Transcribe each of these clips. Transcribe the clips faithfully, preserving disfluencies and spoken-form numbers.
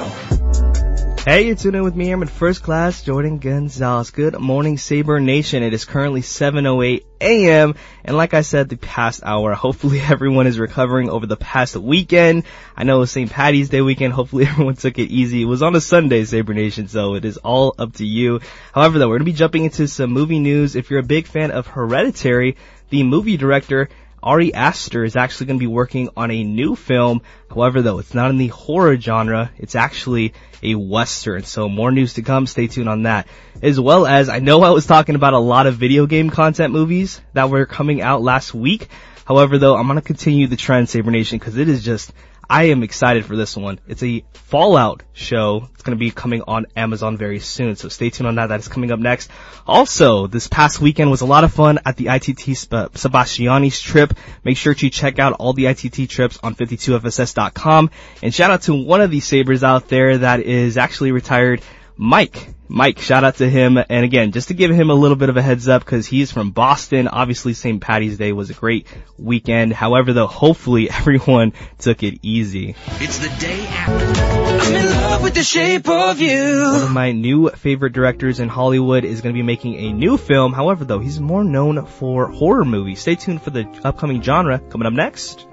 Hey, you're tuning in with me. I'm in First Class, Jordan Gonzalez. Good morning, Saber Nation. It is currently seven oh eight a.m. And like I said, the past hour, hopefully everyone is recovering over the past weekend. I know it was Saint Patty's Day weekend. Hopefully everyone took it easy. It was on a Sunday, Saber Nation, so it is all up to you. However, though, we're going to be jumping into some movie news. If you're a big fan of Hereditary, the movie director Ari Aster is actually going to be working on a new film. However, though, it's not in the horror genre. It's actually a Western. So more news to come. Stay tuned on that. As well as, I know I was talking about a lot of video game content movies that were coming out last week. However, though, I'm going to continue the trend, Saber Nation, because it is just, I am excited for this one. It's a Fallout show. It's going to be coming on Amazon very soon, so stay tuned on that. That is coming up next. Also, this past weekend was a lot of fun at the I T T Seb- Sebastiani's trip. Make sure to check out all the I T T trips on fifty-two F S S dot com. And shout out to one of these Sabres out there that is actually retired, Mike. Mike, shout out to him. And again, just to give him a little bit of a heads up, because he's from Boston. Obviously, Saint Patty's Day was a great weekend. However, though, hopefully everyone took it easy. It's the day after. I'm in love with the shape of you. One of my new favorite directors in Hollywood is going to be making a new film. However, though, he's more known for horror movies. Stay tuned for the upcoming genre coming up next.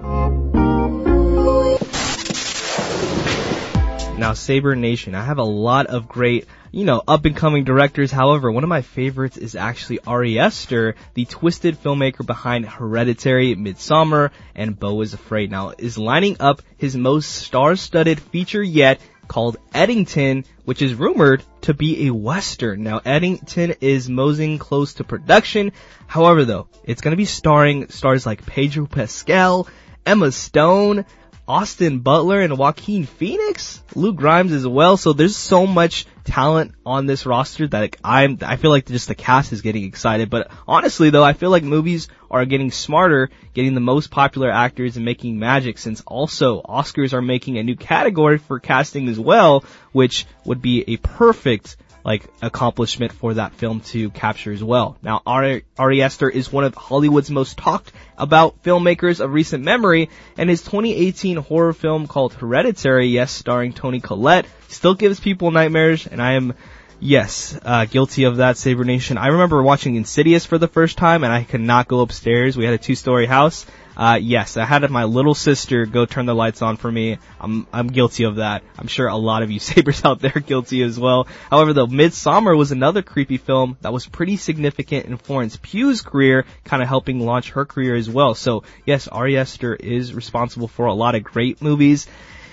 Now, Saber Nation, I have a lot of great, you know, up-and-coming directors. However, one of my favorites is actually Ari Aster, the twisted filmmaker behind Hereditary, Midsommar, and Beau is Afraid. Now, is lining up his most star-studded feature yet, called Eddington, which is rumored to be a Western. Now, Eddington is moseying close to production. However, though, it's going to be starring stars like Pedro Pascal, Emma Stone, Austin Butler, and Joaquin Phoenix, Luke Grimes as well. So there's so much talent on this roster that like, I'm, I feel like just the cast is getting excited. But honestly though, I feel like movies are getting smarter, getting the most popular actors and making magic, since also Oscars are making a new category for casting as well, which would be a perfect like accomplishment for that film to capture as well. Now, Ari, Ari Aster is one of Hollywood's most talked about filmmakers of recent memory, and his twenty eighteen horror film called Hereditary, yes, starring Toni Collette, still gives people nightmares, and I am, yes, uh, guilty of that, Saber Nation. I remember watching Insidious for the first time, and I could not go upstairs. We had a two-story house. Uh, yes, I had my little sister go turn the lights on for me. I'm, I'm guilty of that. I'm sure a lot of you Sabres out there are guilty as well. However, though, Midsommar was another creepy film that was pretty significant in Florence Pugh's career, kind of helping launch her career as well. So, yes, Ari Aster is responsible for a lot of great movies,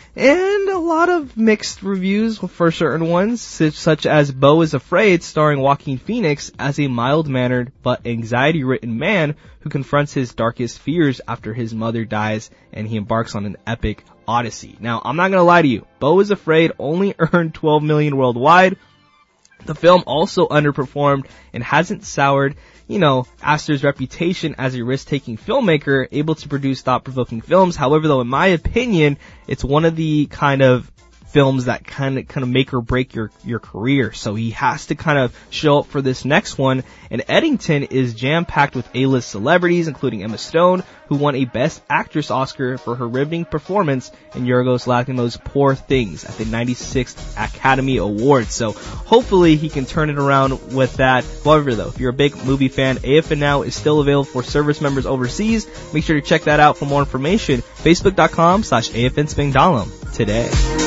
and a lot of mixed reviews for certain ones, such as Beau is Afraid, starring Joaquin Phoenix as a mild-mannered but anxiety-ridden man who confronts his darkest fears after his mother dies and he embarks on an epic odyssey. Now, I'm not gonna lie to you, Beau is Afraid only earned twelve million dollars worldwide. The film also underperformed and hasn't soured, you know, Aster's reputation as a risk-taking filmmaker, able to produce thought-provoking films. However, though, in my opinion, it's one of the kind of films that kind of kind of make or break your your career. So he has to kind of show up for this next one. And Eddington is jam-packed with A-list celebrities, including Emma Stone, who won a Best Actress Oscar for her riveting performance in Yorgos Lanthimos' Poor Things at the ninety-sixth Academy Awards. So hopefully he can turn it around with that. However, though, if you're a big movie fan, A F N Now is still available for service members overseas. Make sure to check that out for more information. Facebook.com slash AFN Spangdahlem today.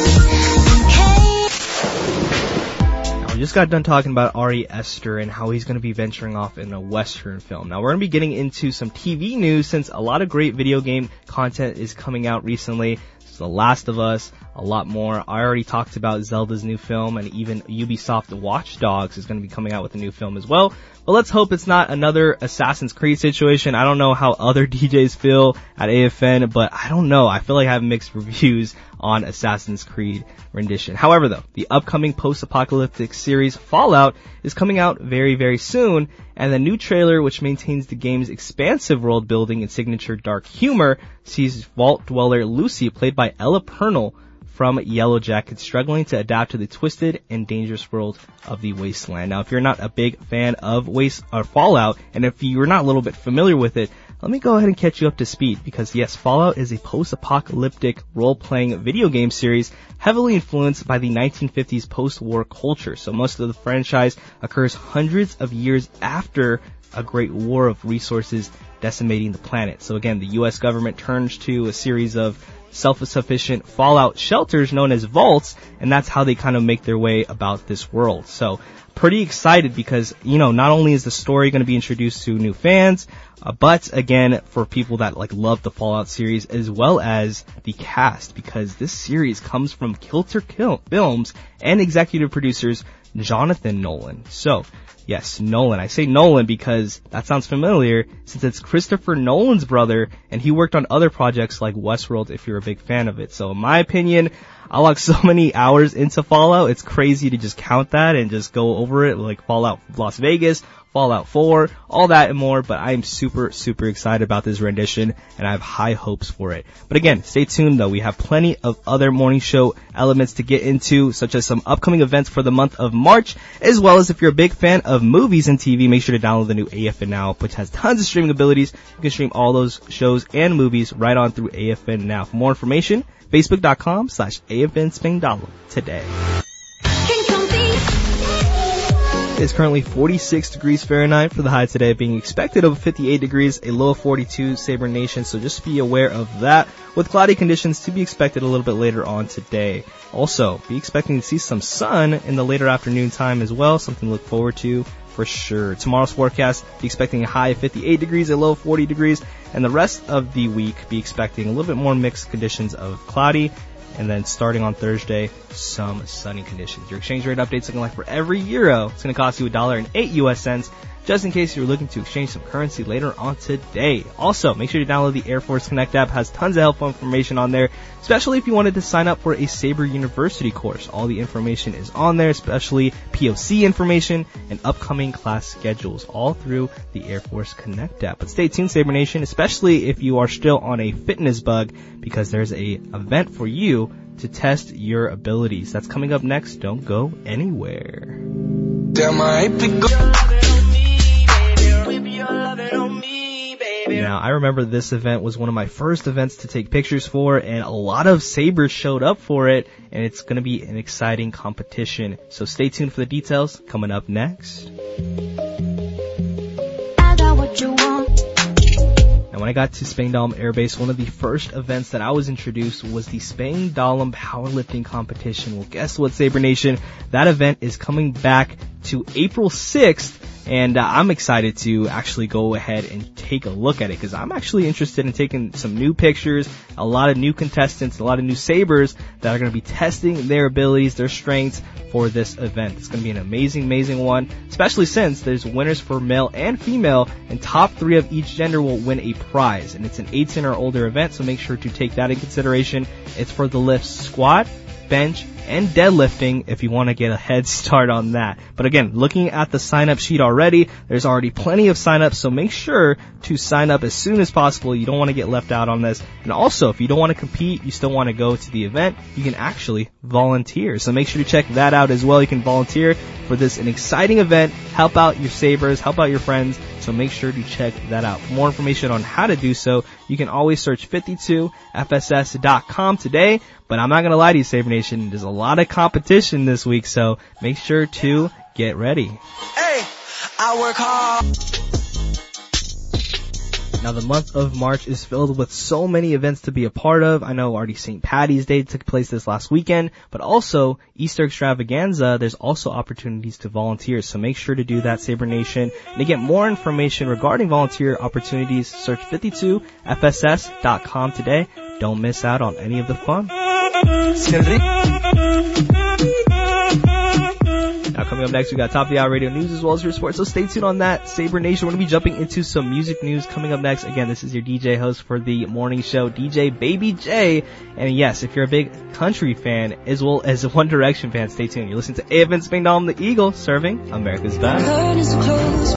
We just got done talking about Ari Aster and how he's going to be venturing off in a Western film. Now we're going to be getting into some T V news, since a lot of great video game content is coming out recently. The Last of Us, a lot more. I already talked about Zelda's new film, and even Ubisoft Watch Dogs is going to be coming out with a new film as well. But let's hope it's not another Assassin's Creed situation. I don't know how other D Js feel at A F N, but I don't know. I feel like I have mixed reviews on Assassin's Creed rendition. However, though, the upcoming post-apocalyptic series Fallout is coming out very, very soon, and the new trailer, which maintains the game's expansive world building and signature dark humor, sees Vault Dweller Lucy, played by Ella Purnell from Yellow Jackets, struggling to adapt to the twisted and dangerous world of the Wasteland. Now, if you're not a big fan of Waste or Fallout, and if you're not a little bit familiar with it, let me go ahead and catch you up to speed because yes, Fallout is a post-apocalyptic role-playing video game series heavily influenced by the nineteen fifties post-war culture. So most of the franchise occurs hundreds of years after a great war of resources decimating the planet. So again, the U S government turns to a series of self-sufficient fallout shelters known as vaults, and that's how they kind of make their way about this world. So pretty excited because, you know, not only is the story going to be introduced to new fans, uh, but again, for people that like love the Fallout series as well as the cast, because this series comes from Kilter Kil- Films and executive producers Jonathan Nolan. So, yes, Nolan. I say Nolan because that sounds familiar since it's Christopher Nolan's brother and he worked on other projects like Westworld if you're a big fan of it. So in my opinion, I logged so many hours into Fallout, it's crazy to just count that and just go over it like Fallout Las Vegas, Fallout four, all that and more, but I am super, super excited about this rendition and I have high hopes for it. But again, stay tuned though, we have plenty of other morning show elements to get into, such as some upcoming events for the month of March, as well as if you're a big fan of movies and T V, make sure to download the new A F N Now, which has tons of streaming abilities. You can stream all those shows and movies right on through A F N Now. For more information, facebook.com slash AFN Spangdahlem today. It's currently forty-six degrees Fahrenheit for the high today, being expected of fifty-eight degrees, a low of forty-two, Sabre Nation, so just be aware of that, with cloudy conditions to be expected a little bit later on today. Also, be expecting to see some sun in the later afternoon time as well, something to look forward to for sure. Tomorrow's forecast, be expecting a high of fifty-eight degrees, a low of forty degrees, and the rest of the week, be expecting a little bit more mixed conditions of cloudy, and then starting on Thursday, some sunny conditions. Your exchange rate update's looking like for every euro, it's going to cost you a dollar and eight U S cents, just in case you're looking to exchange some currency later on today. Also, make sure to download the Air Force Connect app. It has tons of helpful information on there, especially if you wanted to sign up for a Sabre University course. All the information is on there, especially P O C information and upcoming class schedules, all through the Air Force Connect app. But stay tuned, Sabre Nation, especially if you are still on a fitness bug, because there's a event for you to test your abilities. That's coming up next. Don't go anywhere. Damn, I Now, I remember this event was one of my first events to take pictures for, and a lot of Sabres showed up for it, and it's going to be an exciting competition. So stay tuned for the details coming up next. I got what you want. And when I got to Spangdahlem Air Base, one of the first events that I was introduced was the Spangdahlem Powerlifting Competition. Well, guess what, Sabre Nation? That event is coming back to April sixth. And uh, I'm excited to actually go ahead and take a look at it, because I'm actually interested in taking some new pictures, a lot of new contestants, a lot of new Sabres that are going to be testing their abilities, their strengths for this event. It's going to be an amazing, amazing one, especially since there's winners for male and female, and top three of each gender will win a prize. And it's an eighteen or older event, so make sure to take that in consideration. It's for the lift squat, bench, and deadlifting if you want to get a head start on that. But again, looking at the sign up sheet already, there's already plenty of sign ups, so make sure to sign up as soon as possible. You don't want to get left out on this. And also, if you don't want to compete, you still want to go to the event, you can actually volunteer. So make sure to check that out as well. You can volunteer for this an exciting event, help out your Sabres, help out your friends, so make sure to check that out. For more information on how to do so, you can always search fifty-two F S S dot com today. But I'm not going to lie to you, Sabre Nation, there's a lot of competition this week, so make sure to get ready. Hey, I work hard. Now, the month of March is filled with so many events to be a part of. I know already Saint Patty's Day took place this last weekend, but also Easter Extravaganza, there's also opportunities to volunteer, so make sure to do that, Sabre Nation. And to get more information regarding volunteer opportunities, search fifty-two F S S dot com today. Don't miss out on any of the fun. Now, coming up next, we got Top of the Hour Radio News as well as your sports, so stay tuned on that, Sabre Nation. We're going to be jumping into some music news coming up next. Again, this is your D J host for the morning show, D J Baby J. And yes, if you're a big country fan as well as a One Direction fan, stay tuned. You're listening to A F N Spangdahlem, the Eagle, serving America's best.